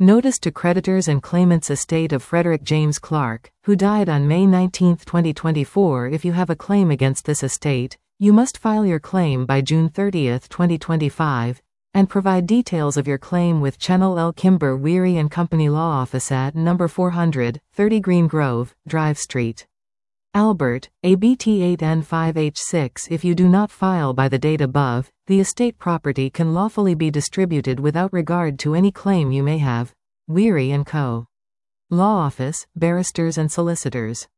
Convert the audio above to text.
Notice to creditors and claimants estate of Frederick James Clark, who died on May 19, 2024. If you have a claim against this estate, you must file your claim by June 30, 2025, and provide details of your claim with Chennel L. Kimber Weary and Company Law Office at number 400, 30 Green Grove, Drive Street, Albert, ABT8N5H6. If you do not file by the date above, the estate property can lawfully be distributed without regard to any claim you may have. Weary & Co. Law Office, Barristers and Solicitors.